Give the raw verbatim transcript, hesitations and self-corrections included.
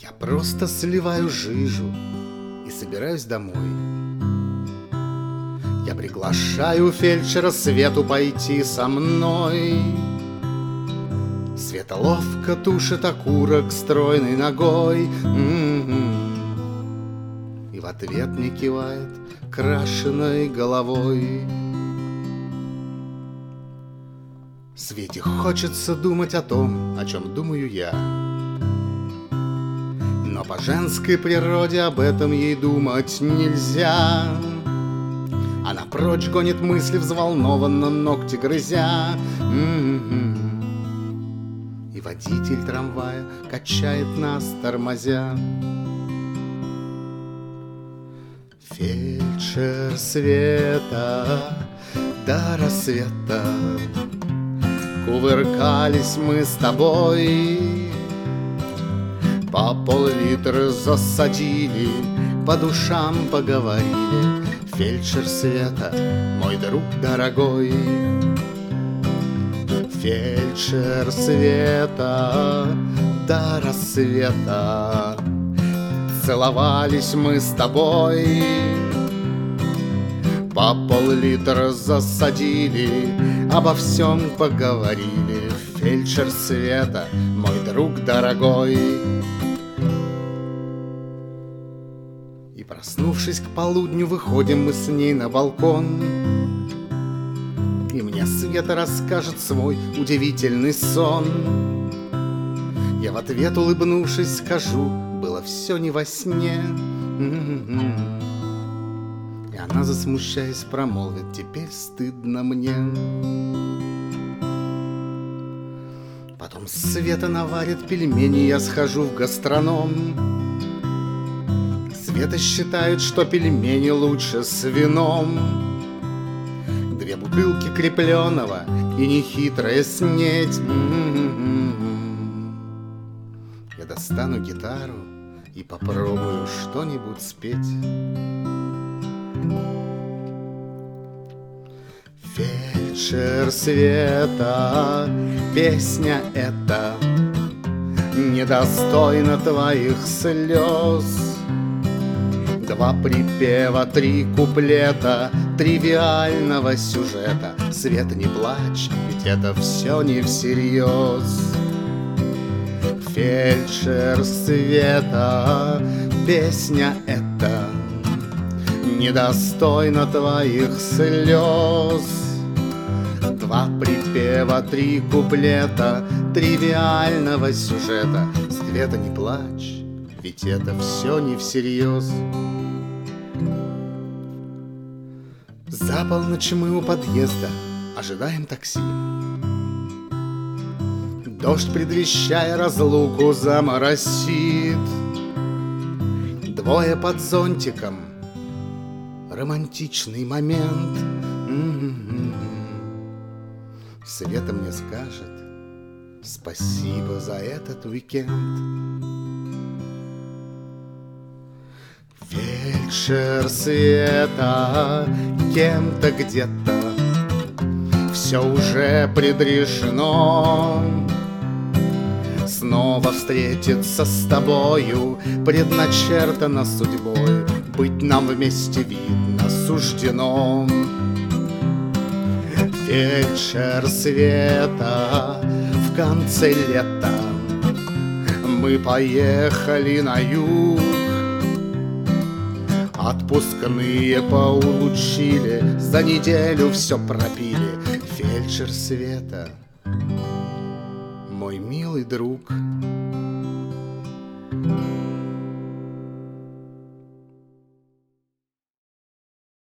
Я просто сливаю жижу и собираюсь домой. Я приглашаю фельдшера Свету пойти со мной. Света ловко тушит окурок стройной ногой, м-м-м. И в ответ мне кивает крашеной головой. Свете хочется думать о том, о чем думаю я, но по женской природе об этом ей думать нельзя. Она прочь гонит мысли взволнованно, ногти грызя, м-м-м. И водитель трамвая качает нас, тормозя. Фельдшер Света до рассвета кувыркались мы с тобой, по пол-литра засадили, по душам поговорили. Фельдшер Света, мой друг дорогой. Фельдшер Света до рассвета целовались мы с тобой, по пол-литра засадили, обо всем поговорили. Фельдшер Света, мой друг дорогой. И проснувшись к полудню, выходим мы с ней на балкон, и мне Света расскажет свой удивительный сон. Я в ответ, улыбнувшись, скажу: было все не во сне. М-м-м. И она, засмущаясь, промолвит: теперь стыдно мне. Потом Света наварит пельмени, я схожу в гастроном. Света считает, что пельмени лучше с вином. Две бутылки крепленого и нехитрая снеть. М-м-м. Я достану гитару и попробую что-нибудь спеть. Фельдшер Света, песня эта недостойна твоих слез. Два припева, три куплета тривиального сюжета. Света, не плачь, ведь это все не всерьез. Фельдшер Света, песня эта недостойна твоих слез. Два припева, три куплета тривиального сюжета. Света, не плачь, ведь это все не всерьез. За полночь мы у подъезда ожидаем такси. Дождь, предвещая разлуку, заморосит. Двое под зонтиком, романтичный момент. М-м-м. Света мне скажет: спасибо за этот уикенд. Фельдшер Света, кем-то где-то все уже предрешено. Снова встретиться с тобою предначертано судьбой. Быть нам вместе, видно, суждено. Фельдшер Света, в конце лета мы поехали на юг. Отпускные поулучили, за неделю все пропили. Фельдшер Света, мой милый друг.